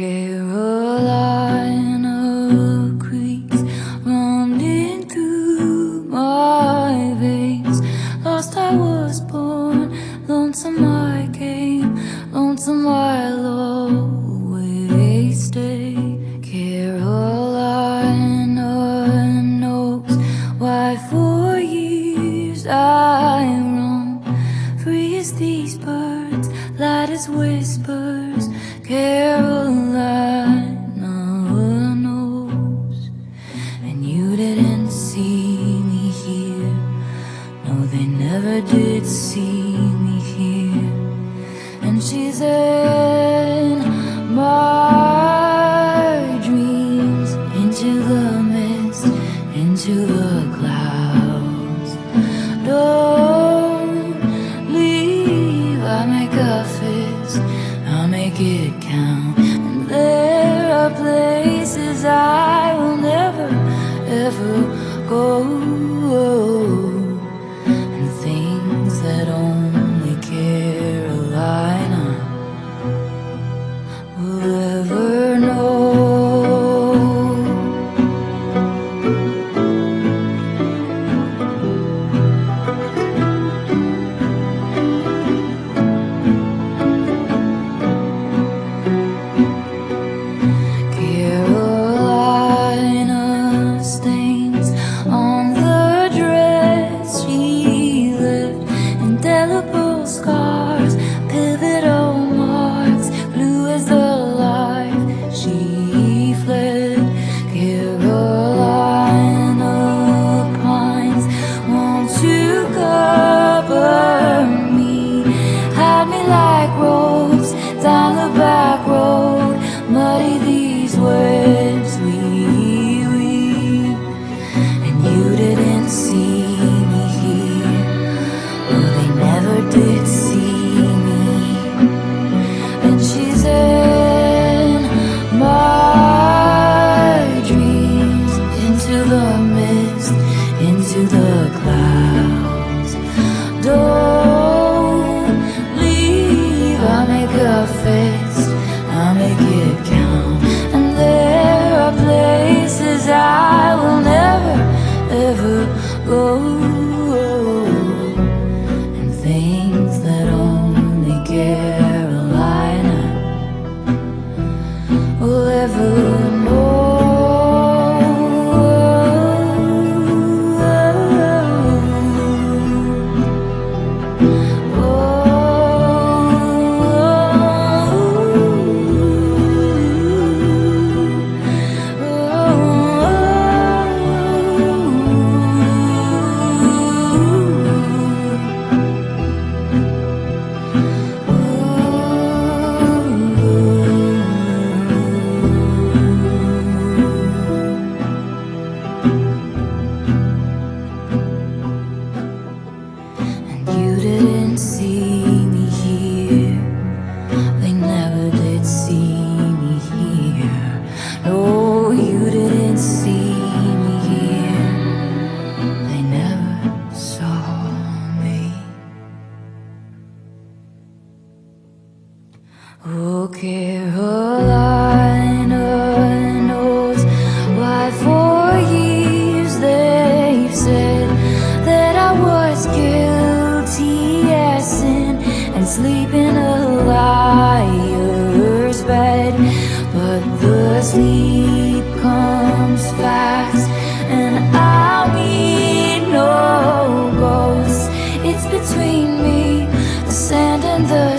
Carolina creeks running through my veins. Lost I was born, lonesome I came, lonesome I'll always stay. Carolina knows why for years I roam, free as these birds, light as whispers. Carolina knows. And you didn't see me here, no, they never did see me here. And she's in my dreams, into the mist, into the clouds. Don't leave, I make a fist, I'll make it count. And there are places I will never, ever go, and things that only Carolina will ever know. Carolina stains on the dress she left, indelible scars, pivotal marks, blue as the life she fled. Carolina pines, won't you cover me, hide me like ropes down the back road, muddy these webs we weave. And you didn't see me here, no, they never did see me. And she's in my dreams, into the mist, into the clouds. Don't leave, I'll make a fist, I'll make it count. And there are places I will never, ever go, and things that only Carolina will ever know. You didn't see me here, they never did see me here. No, you didn't see me here, they never saw me. Oh, Carolina knows why for years they've said that I was guilty as sin and sleep in a liar's bed. But the sleep comes fast, and I'll meet no ghosts. It's between me, the sand and the